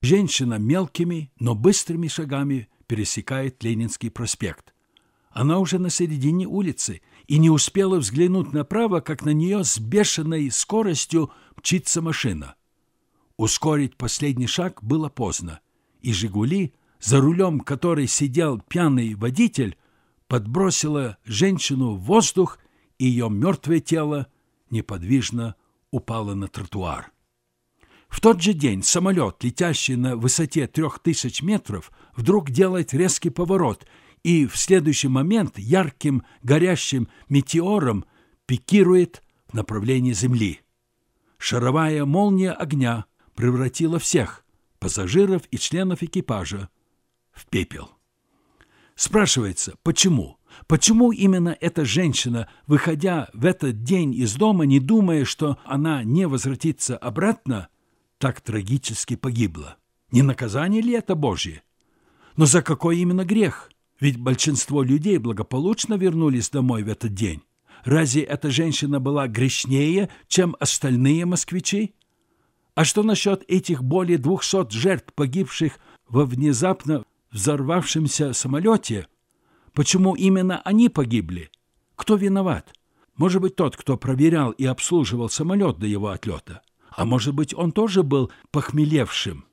Женщина мелкими, но быстрыми шагами пересекает Ленинский проспект. Она уже на середине улицы и не успела взглянуть направо, как на нее с бешеной скоростью мчится машина. Ускорить последний шаг было поздно, и «Жигули», за рулем которой сидел пьяный водитель, подбросила женщину в воздух, и ее мертвое тело неподвижно упало на тротуар. В тот же день самолет, летящий на высоте 3000 метров, вдруг делает резкий поворот, и в следующий момент ярким горящим метеором пикирует в направлении Земли. Шаровая молния огня превратила всех, пассажиров и членов экипажа, в пепел. Спрашивается, почему? Почему именно эта женщина, выходя в этот день из дома, не думая, что она не возвратится обратно, так трагически погибла? Не наказание ли это Божье? Но за какой именно грех? Ведь большинство людей благополучно вернулись домой в этот день. Разве эта женщина была грешнее, чем остальные москвичи? А что насчет этих более 200 жертв, погибших во внезапно взорвавшемся самолете? Почему именно они погибли? Кто виноват? Может быть, тот, кто проверял и обслуживал самолет до его отлета? А может быть, он тоже был похмелевшим?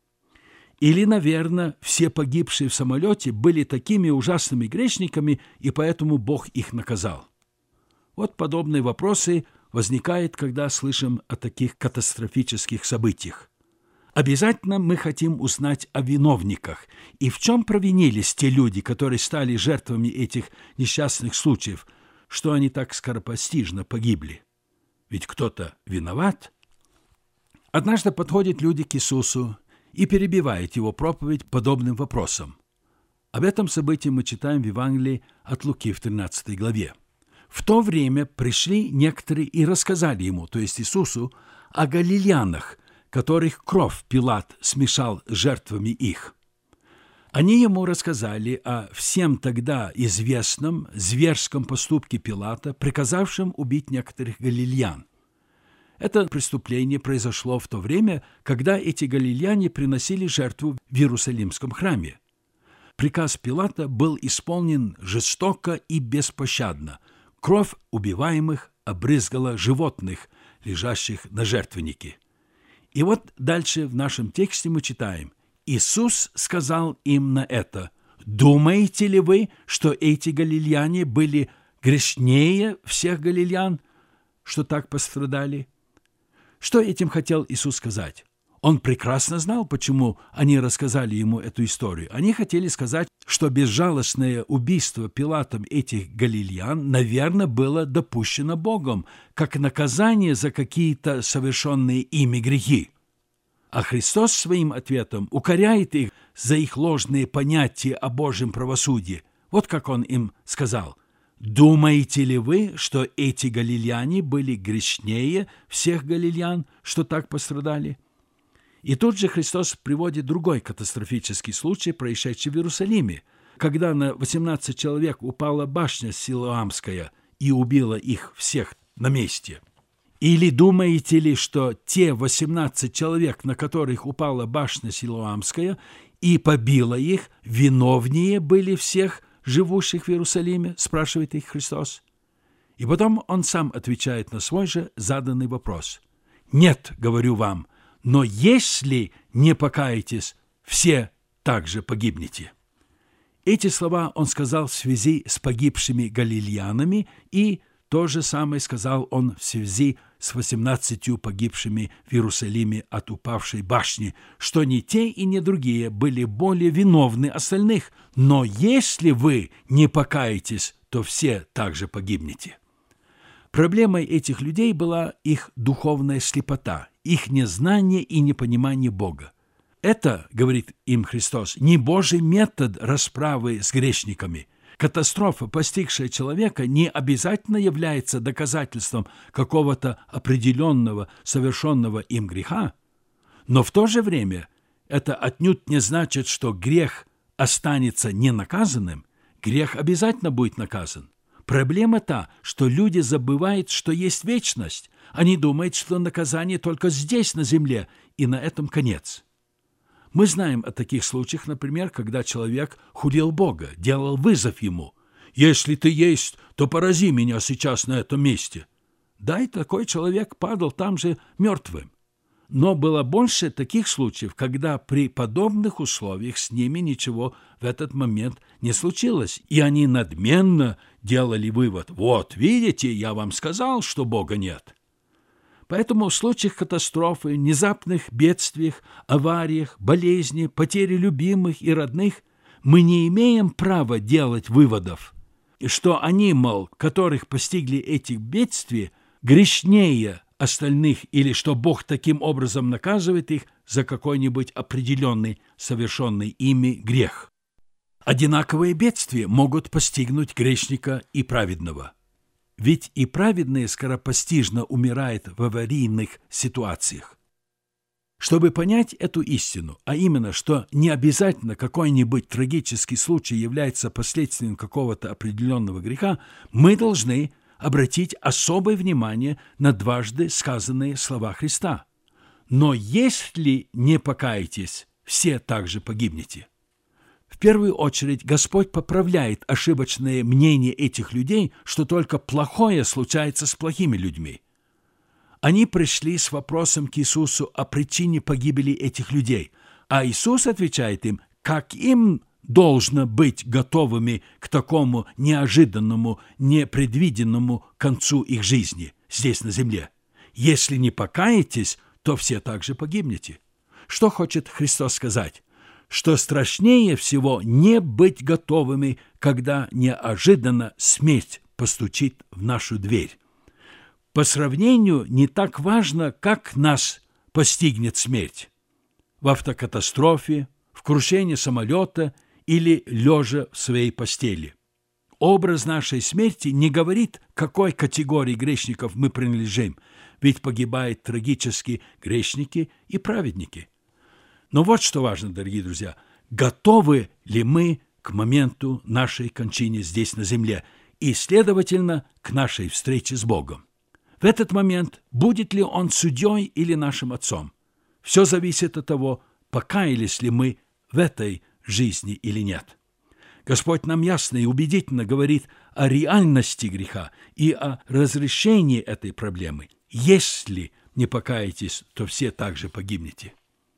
Или, наверное, все погибшие в самолете были такими ужасными грешниками, и поэтому Бог их наказал? Вот подобные вопросы возникают, когда слышим о таких катастрофических событиях. Обязательно мы хотим узнать о виновниках и в чем провинились те люди, которые стали жертвами этих несчастных случаев, что они так скоропостижно погибли. Ведь кто-то виноват. Однажды подходят люди к Иисусу и перебивают его проповедь подобным вопросом. Об этом событии мы читаем в Евангелии от Луки в 13 главе. В то время пришли некоторые и рассказали ему, то есть Иисусу, о галилеянах, которых кровь Пилат смешал с жертвами их. Они ему рассказали о всем тогда известном зверском поступке Пилата, приказавшем убить некоторых галилеян. Это преступление произошло в то время, когда эти галилеяне приносили жертву в Иерусалимском храме. Приказ Пилата был исполнен жестоко и беспощадно. Кровь убиваемых обрызгала животных, лежащих на жертвеннике. И вот дальше в нашем тексте мы читаем: «Иисус сказал им на это: думаете ли вы, что эти галилеяне были грешнее всех галилеян, что так пострадали?» Что этим хотел Иисус сказать? Он прекрасно знал, почему они рассказали ему эту историю. Они хотели сказать, что безжалостное убийство Пилатом этих галилеян, наверное, было допущено Богом, как наказание за какие-то совершенные ими грехи. А Христос своим ответом укоряет их за их ложные понятия о Божьем правосудии. Вот как Он им сказал: «Думаете ли вы, что эти галилеяне были грешнее всех галилеян, что так пострадали?» И тут же Христос приводит другой катастрофический случай, происшедший в Иерусалиме, когда на 18 человек упала башня Силоамская и убила их всех на месте. Или думаете ли, что те 18 человек, на которых упала башня Силоамская и побила их, виновнее были всех живущих в Иерусалиме, спрашивает их Христос. И потом он сам отвечает на свой же заданный вопрос. «Нет, говорю вам, но если не покаетесь, все также погибнете». Эти слова он сказал в связи с погибшими галилеянами, и то же самое сказал он в связи с 18 погибшими в Иерусалиме от упавшей башни, что ни те и ни другие были более виновны остальных, но если вы не покаетесь, то все также погибнете. Проблемой этих людей была их духовная слепота, их незнание и непонимание Бога. Это, говорит им Христос, не Божий метод расправы с грешниками. Катастрофа, постигшая человека, не обязательно является доказательством какого-то определенного совершенного им греха, но в то же время это отнюдь не значит, что грех останется ненаказанным. Грех обязательно будет наказан. Проблема та, что люди забывают, что есть вечность. Они думают, что наказание только здесь, на земле, и на этом конец. Мы знаем о таких случаях, например, когда человек хулил Бога, делал вызов ему. «Если ты есть, то порази меня сейчас на этом месте». Да, и такой человек падал там же мертвым. Но было больше таких случаев, когда при подобных условиях с ними ничего в этот момент не случилось, и они надменно делали вывод: «Вот, видите, я вам сказал, что Бога нет». Поэтому в случаях катастрофы, внезапных бедствиях, авариях, болезни, потери любимых и родных мы не имеем права делать выводов, и что они, мол, которых постигли эти бедствия, грешнее остальных, или что Бог таким образом наказывает их за какой-нибудь определенный совершенный ими грех. Одинаковые бедствия могут постигнуть грешника и праведного. Ведь и праведный скоропостижно умирает в аварийных ситуациях. Чтобы понять эту истину, а именно, что не обязательно какой-нибудь трагический случай является последствием какого-то определенного греха, мы должны обратить особое внимание на дважды сказанные слова Христа. «Но если не покаетесь, все также погибнете». В первую очередь Господь поправляет ошибочное мнение этих людей, что только плохое случается с плохими людьми. Они пришли с вопросом к Иисусу о причине погибели этих людей, а Иисус отвечает им, как им должно быть готовыми к такому неожиданному, непредвиденному концу их жизни здесь на земле. Если не покаетесь, то все также погибнете. Что хочет Христос сказать? Что страшнее всего не быть готовыми, когда неожиданно смерть постучит в нашу дверь. По сравнению не так важно, как нас постигнет смерть. В автокатастрофе, в крушении самолета или лежа в своей постели. Образ нашей смерти не говорит, к какой категории грешников мы принадлежим, ведь погибают трагически грешники и праведники. Но вот что важно, дорогие друзья, готовы ли мы к моменту нашей кончины здесь на земле и, следовательно, к нашей встрече с Богом. В этот момент будет ли Он судьей или нашим отцом? Все зависит от того, покаялись ли мы в этой жизни или нет. Господь нам ясно и убедительно говорит о реальности греха и о разрешении этой проблемы. Если не покаетесь, то все также погибнете.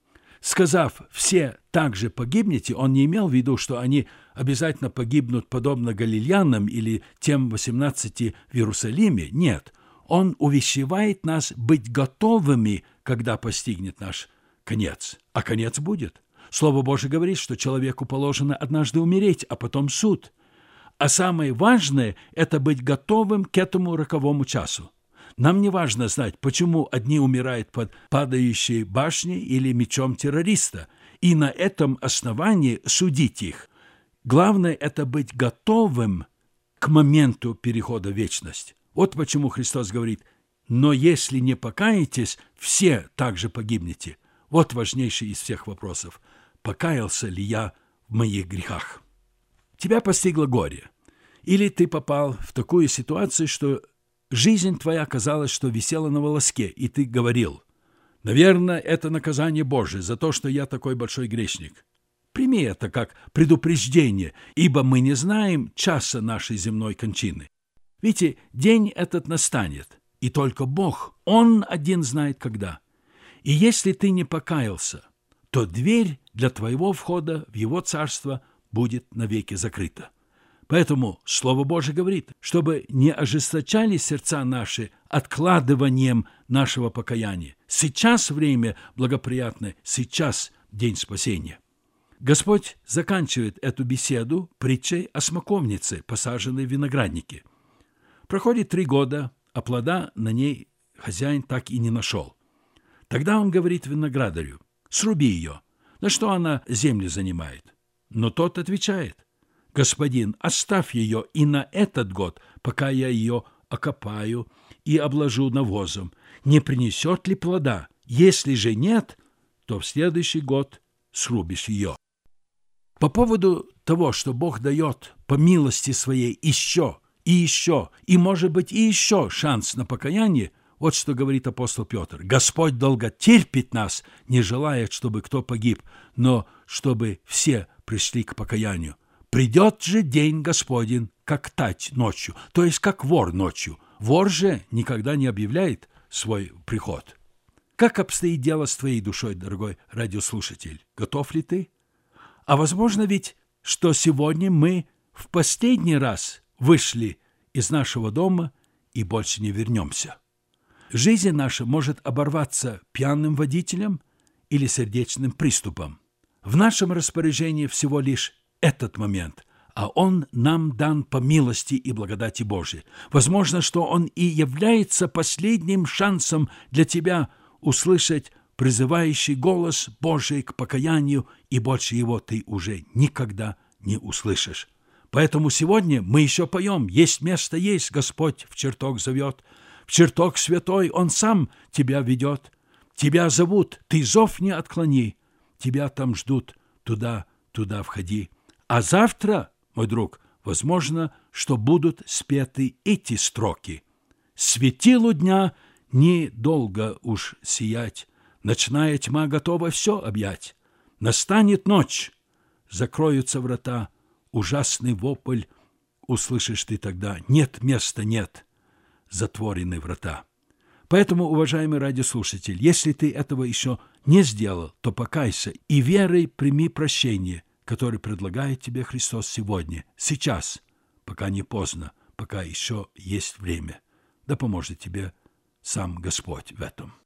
Сказав «все также погибнете», он не имел в виду, что они обязательно погибнут подобно галилеянам или тем 18 в Иерусалиме. Нет, он увещевает нас быть готовыми, когда постигнет наш конец. А конец будет. Слово Божие говорит, что человеку положено однажды умереть, а потом суд. А самое важное – это быть готовым к этому роковому часу. Нам не важно знать, почему одни умирают под падающей башней или мечом террориста, и на этом основании судить их. Главное – это быть готовым к моменту перехода в вечность. Вот почему Христос говорит: «Но если не покаетесь, все также погибнете». Вот важнейший из всех вопросов. Покаялся ли я в моих грехах? Тебя постигло горе. Или ты попал в такую ситуацию, что жизнь твоя казалась, что висела на волоске, и ты говорил: «Наверное, это наказание Божие за то, что я такой большой грешник». Прими это как предупреждение, ибо мы не знаем часа нашей земной кончины. Видите, день этот настанет, и только Бог, Он один знает когда. И если ты не покаялся, то дверь для твоего входа в Его Царство будет навеки закрыта. Поэтому Слово Божие говорит, чтобы не ожесточали сердца наши откладыванием нашего покаяния. Сейчас время благоприятное, сейчас день спасения. Господь заканчивает эту беседу притчей о смоковнице, посаженной в винограднике. Проходит 3 года, а плода на ней хозяин так и не нашел. Тогда он говорит виноградарю: «Сруби ее». На что она землю занимает? Но тот отвечает: «Господин, оставь ее и на этот год, пока я ее окопаю и обложу навозом. Не принесет ли плода? Если же нет, то в следующий год срубишь ее». По поводу того, что Бог дает по милости своей еще, и, может быть, и еще шанс на покаяние, Вот что говорит апостол Петр. «Господь долго терпит нас, не желает, чтобы кто погиб, но чтобы все пришли к покаянию. Придет же день Господень, как тать ночью, то есть как вор ночью. Вор же никогда не объявляет свой приход». Как обстоит дело с твоей душой, дорогой радиослушатель? Готов ли ты? А возможно ведь, что сегодня мы в последний раз вышли из нашего дома и больше не вернемся. Жизнь наша может оборваться пьяным водителем или сердечным приступом. В нашем распоряжении всего лишь этот момент, а он нам дан по милости и благодати Божией. Возможно, что он и является последним шансом для тебя услышать призывающий голос Божий к покаянию, и больше его ты уже никогда не услышишь. Поэтому сегодня мы еще поем «Есть место есть, Господь в чертог зовет, в чертог святой Он сам тебя ведет, тебя зовут, ты зов не отклони, тебя там ждут, туда входи». А завтра, мой друг, возможно, что будут спеты эти строки. «Светилу дня недолго уж сиять, ночная тьма готова все объять. Настанет ночь, закроются врата, ужасный вопль услышишь ты тогда. Нет места, нет, затворены врата». Поэтому, уважаемый радиослушатель, если ты этого еще не сделал, то покайся и верой прими прощение, которое предлагает тебе Христос сегодня, сейчас, пока не поздно, пока еще есть время. Да поможет тебе сам Господь в этом.